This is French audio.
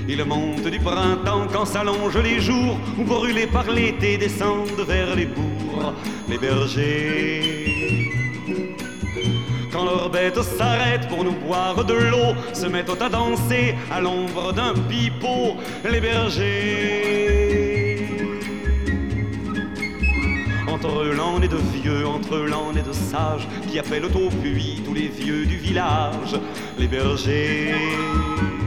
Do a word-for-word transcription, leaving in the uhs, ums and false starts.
Ils montent du printemps quand s'allongent les jours, ou brûlés par l'été descendent vers les bourgs. Les bergers, quand leurs bêtes s'arrêtent pour nous boire de l'eau, se mettent à danser à l'ombre d'un pipeau. Les bergers, entre l'an et de vieux, entre l'an et de sages, qui appellent au puits tous les vieux du village. Les bergers,